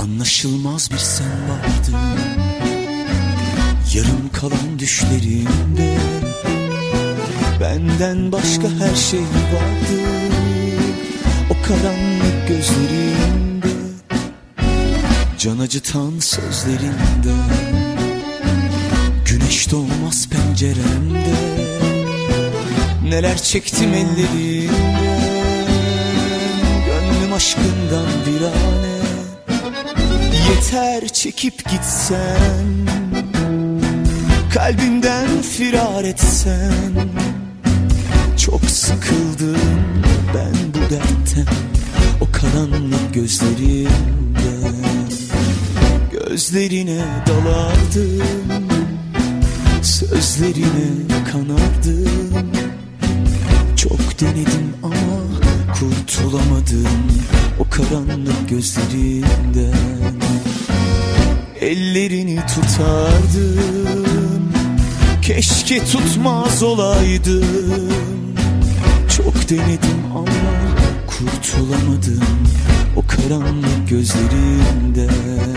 Anlaşılmaz bir sen vardın, yarım kalan düşlerimde. Benden başka her şey vardı o karanlık gözlerinde, can acıtan sözlerinde. Güneş doğmaz penceremde, neler çektim ellerimde. Gönlüm aşkından virane, yeter çekip gitsen, kalbimden firar etsen. Çok sıkıldım ben bu dertten, o karanlık gözlerimden. Gözlerine dalardım, sözlerine kanardım. Çok denedim ama kurtulamadım o karanlık gözlerinden. Ellerini tutardım, keşke tutmaz olaydım. Çok denedim ama kurtulamadım o karanlık gözlerinden.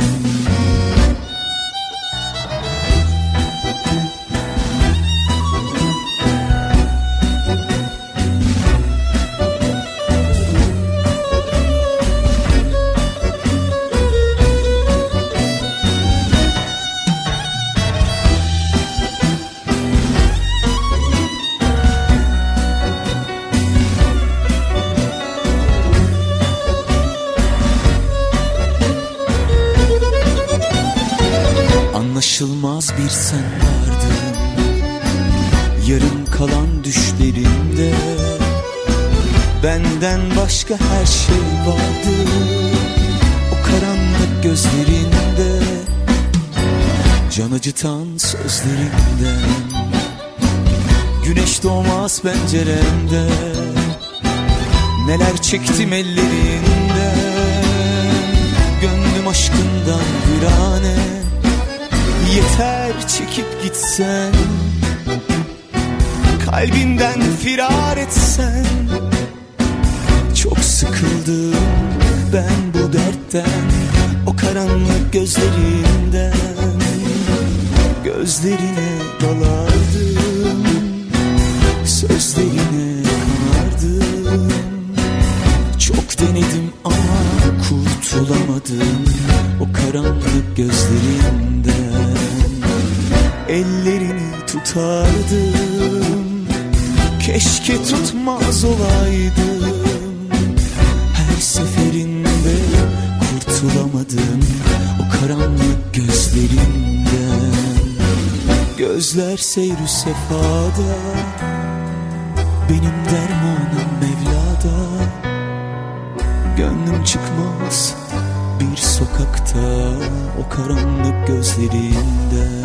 Anlaşılmaz bir sen vardın, yarım kalan düşlerimde. Benden başka her şey vardı o karanlık gözlerinde, can acıtan sözlerinden. Güneş doğmaz penceremde, neler çektim ellerinden. Gönlüm aşkından virane, yeter çekip gitsen, kalbimden firar etsen. Çok sıkıldım ben bu dertten, o karanlık gözlerinden. Gözlerine dalardım, sözlerine kanardım. Çok denedim ama kurtulamadım o karanlık gözlerinden. Ellerini tutardım, keşke tutmaz olaydım. Her seferinde kurtulamadım o karanlık gözlerinden. Gözler seyr-ü sefada, benim dermanım Mevla'da. Gönlüm çıkmaz bir sokakta o karanlık gözlerinden.